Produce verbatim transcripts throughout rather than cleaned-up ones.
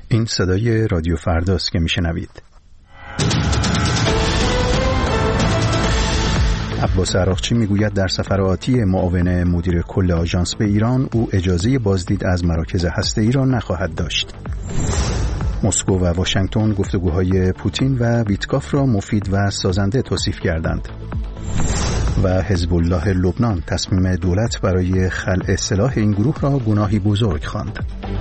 این صدای رادیو فرداست که میشنوید. عباس عراقچی میگوید در سفر آتی معاون مدیر کل آژانس به ایران او اجازه بازدید از مراکز هسته‌ای را نخواهد داشت. مسکو و واشنگتن گفتگوهای پوتین و ویتکاف را مفید و سازنده توصیف کردند. و حزب الله لبنان تصمیم دولت برای خلع سلاح این گروه را گناهی بزرگ خواند.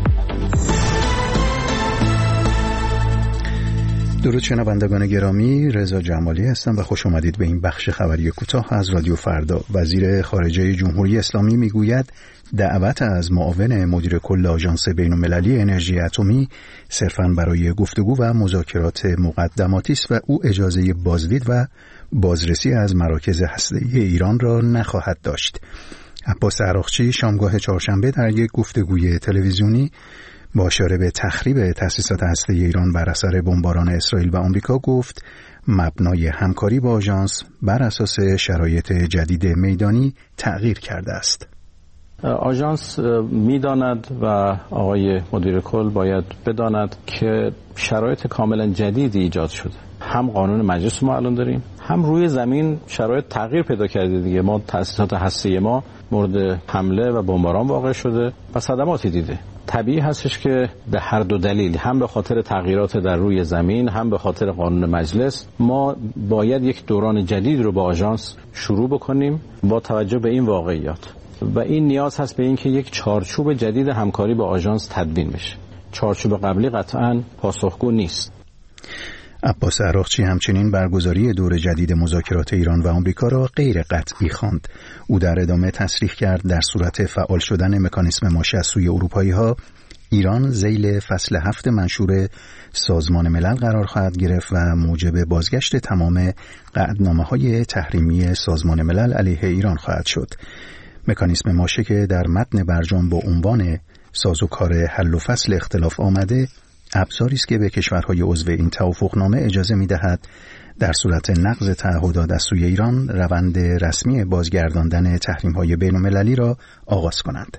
درود شنوندگان گرامی، رضا جمالی هستم و خوش آمدید به این بخش خبری کوتاه از رادیو فردا. وزیر خارجه جمهوری اسلامی میگوید دعوت از معاون مدیر کل آژانس بین‌المللی انرژی اتمی صرفاً برای گفتگو و مذاکرات مقدماتی است و او اجازه بازدید و بازرسی از مراکز هسته‌ای ایران را نخواهد داشت. عباس عراقچی شامگاه چهارشنبه در یک گفتگوی تلویزیونی با اشاره به تخریب تأسیسات هسته‌ای ایران بر اثر بمباران اسرائیل و آمریکا گفت مبنای همکاری با آژانس بر اساس شرایط جدید میدانی تغییر کرده است. آژانس می‌داند و آقای مدیر کل باید بداند که شرایط کاملا جدیدی ایجاد شده. هم قانون مجلس ما الان داریم، هم روی زمین شرایط تغییر پیدا کرده دیگه. ما تأسیسات هسته‌ای ما مورد حمله و بمباران واقع شده و صدماتی دیده. طبیعی هستش که به هر دو دلیل، هم به خاطر تغییرات در روی زمین، هم به خاطر قانون مجلس، ما باید یک دوران جدید رو با آژانس شروع بکنیم با توجه به این واقعیات و این نیاز هست به این که یک چارچوب جدید همکاری با آژانس تدوین بشه. چارچوب قبلی قطعاً پاسخگو نیست. عباس عراقچی همچنین برگزاری دور جدید مذاکرات ایران و آمریکا را غیر قطعی خواند. او در ادامه تصریح کرد در صورت فعال شدن مکانیسم ماشه از سوی اروپایی‌ها، ایران ذیل فصل هفت منشور سازمان ملل قرار خواهد گرفت و موجب بازگشت تمام قطعنامه‌های تحریمی سازمان ملل علیه ایران خواهد شد. مکانیسم ماشه که در متن برجام با عنوان سازوکار حل و فصل اختلاف آمده، ابزاری است که به کشورهای عضو این توافقنامه اجازه می‌دهد در صورت نقض تعهدات از سوی ایران روند رسمی بازگرداندن تحریم‌های بین‌المللی را آغاز کنند.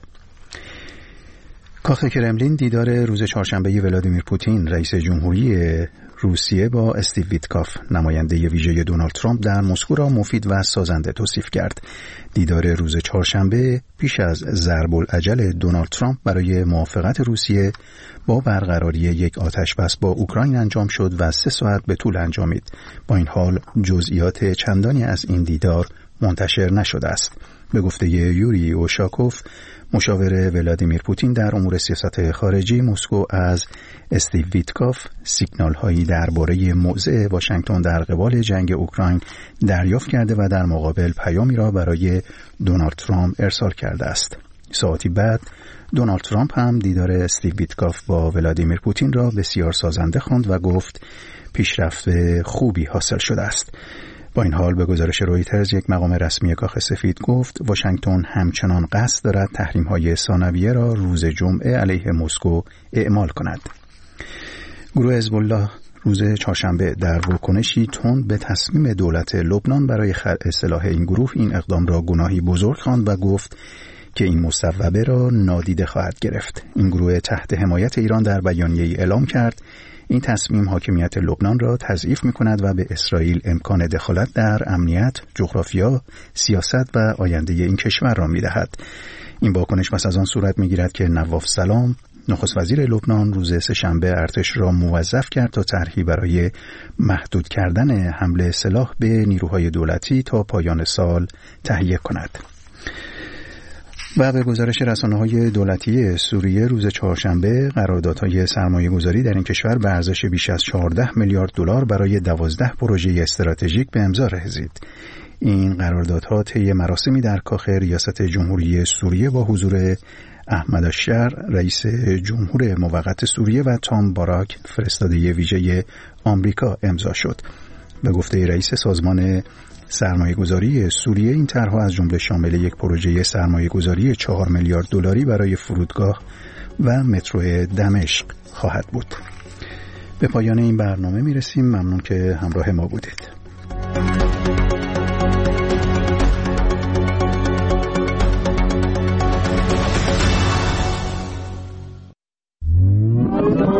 کاخ کرملین دیدار روز چهارشنبه ولادیمیر پوتین رئیس جمهوری روسیه با استیو ویتکاف نماینده ویژه دونالد ترامپ در مسکو را مفید و سازنده توصیف کرد. دیدار روز چهارشنبه پیش از ضرب العجل دونالد ترامپ برای موافقت روسیه با برقراری یک آتشبس با اوکراین انجام شد و سه ساعت به طول انجامید. با این حال جزئیات چندانی از این دیدار منتشر نشده است. به گفته یوری اوشاکوف، مشاور ولادیمیر پوتین در امور سیاست خارجی، مسکو از استیو ویتکاف سیگنال هایی درباره موضع واشنگتن در قبال جنگ اوکراین دریافت کرده و در مقابل پیامی را برای دونالد ترامپ ارسال کرده است. ساعتی بعد دونالد ترامپ هم دیدار استیو ویتکاف با ولادیمیر پوتین را بسیار سازنده خواند و گفت پیشرفت خوبی حاصل شده است. با این حال به گزارش رویترز یک مقام رسمی کاخ سفید گفت واشنگتن همچنان قصد دارد تحریم‌های ثانویه را روز جمعه علیه مسکو اعمال کند. گروه حزب الله روز چهارشنبه در واکنشی تند به تصمیم دولت لبنان برای خلع سلاح این گروه این اقدام را گناهی بزرگ خواند و گفت که این مصوبه را نادیده خواهد گرفت. این گروه تحت حمایت ایران در بیانیه‌ای اعلام کرد این تصمیم حاکمیت لبنان را تضعیف می‌کند و به اسرائیل امکان دخالت در امنیت، جغرافیا، سیاست و آینده این کشور را می‌دهد. این واکنش پس از آن صورت می‌گیرد که نواف سلام، نخست وزیر لبنان، روز سه‌شنبه ارتش را موظف کرد تا طرحی برای محدود کردن حمله سلاح به نیروهای دولتی تا پایان سال تهیه کند. و به گزارش رسانه‌های دولتی سوریه روز چهارشنبه قراردادهای سرمایه‌گذاری در این کشور به ارزش بیش از چهارده میلیارد دلار برای دوازده پروژه استراتژیک به امضا رسید. این قراردادها طی مراسمی در کاخ ریاست جمهوری سوریه با حضور احمد الشر رئیس جمهور موقت سوریه و تام باراک فرستاده ویژه آمریکا امضا شد. به گفته رئیس سازمان سرمایه‌گذاری سوریه این طرح‌ها از جمله شامل یک پروژه سرمایه‌گذاری چهار میلیارد دلاری برای فرودگاه و مترو دمشق خواهد بود. به پایان این برنامه می‌رسیم. ممنون که همراه ما بودید.